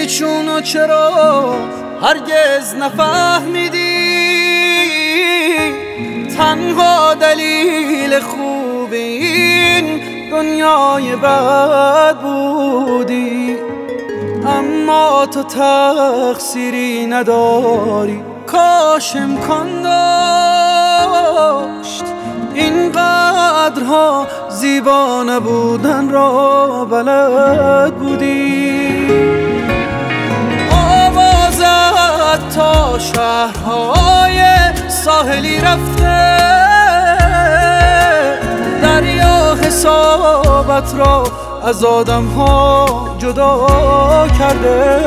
چونو چرا هرگز نفهمیدی؟ تنها دلیل خوب این دنیای بد بودی، اما تو تقصیری نداری. کاش امکان داشت اینقدرها زیبا نبودن را بلد بودی. آوازت تا شهرهای ساحلی رفته، دریا حسابت را از آدم‌ها جدا کرده.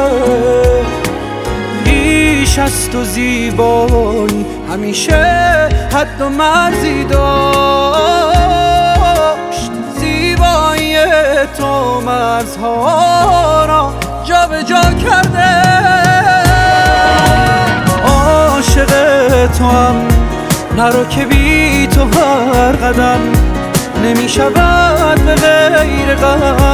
بیش از تو زیبایی همیشه حد و مرزی داشت، زیبایی تو مرزها را جا به جا کرده. عاشق تو هم نرو که بی تو هر قدم نمی شود به غیر غم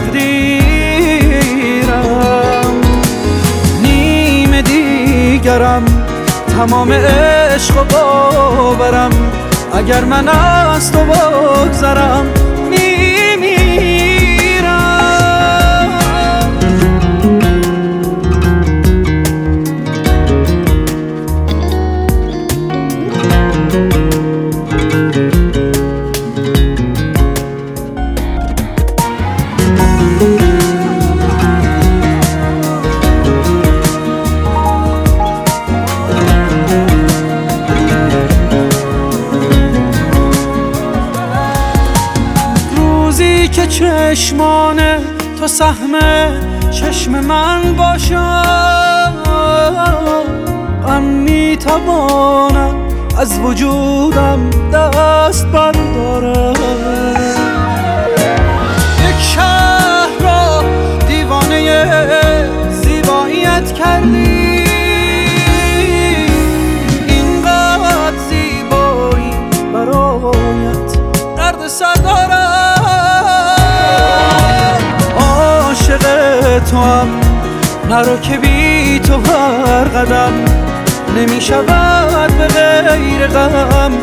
تقدیرم. نیم دیگرم تمام عشق و باورم، اگر من از تو بگذرم که چشمان تو سهم چشم من باشد، غم میتوانم از وجودم دست بردارم. یک شهر را دیوانه زیباییت کردی، اینقدر زیبایی برایت درد سر دارم. تو هم نرو که بی تو هر قدم نمی شود به غیر غم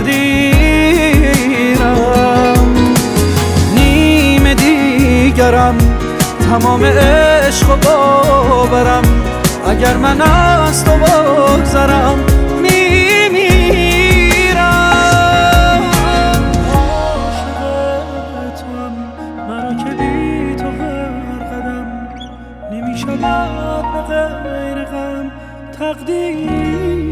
تقدیرم. نیم دیگرم تمام عشق و باورم، اگر من از تو بگذرم میمیرم. عاشق تو هم نرو که بی تو نمی شود به غیر غم تقدیر.